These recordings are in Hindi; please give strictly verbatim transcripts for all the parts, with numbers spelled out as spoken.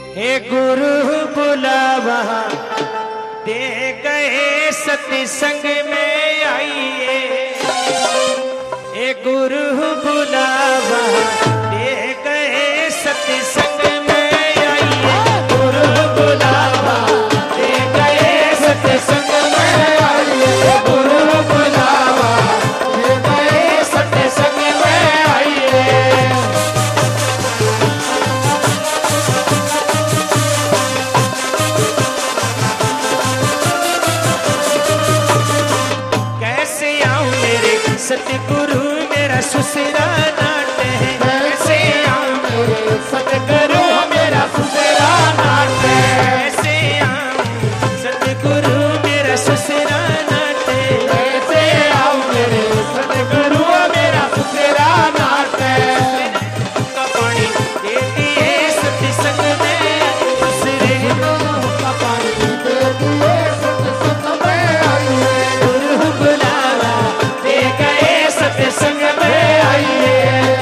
हे गुरु बुलावा दे गए सत्संग में आइए। हे गुरु बुलावा दे गए सत्संग में आइए। गुरु बुलावा दे गए सत्संग में आइए। गुरु बुलावा दे गए सत्संग में आइए। सतगुरु मेरा सुसरा नाट है। कैसे आऊं मेरे सतगुरु मेरा सुसरा नाट है। कैसे आऊं सतगुरु मेरा सुसरा नाट है। कैसे आऊं मेरे सतगुरु मेरा सुसरा नाट है। का पानी दे दिए सत्संग में दूसरे का पानी दे दिए सत्संग में आइए। गुरु बुलावा दे गए सत्संग में आइए।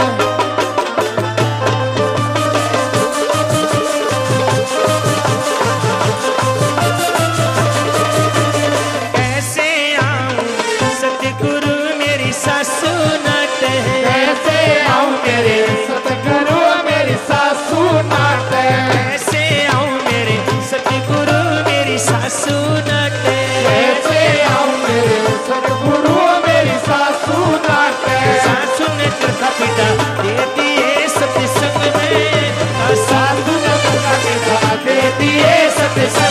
कैसे आऊं सतगुरु मेरी सासू नाट है। कैसे आऊं मेरे सतगुरु मेरी सासू नाट है। कैसे आऊं मेरे सतगुरु मेरी सासू नाट है। कैसे आऊं मेरे सतगुरु मेरी सासू नाट है। सासू ने चरखा पीटा दे दिए सत्संग में। सासू ने चरखा पीटा दे दिए सत्संग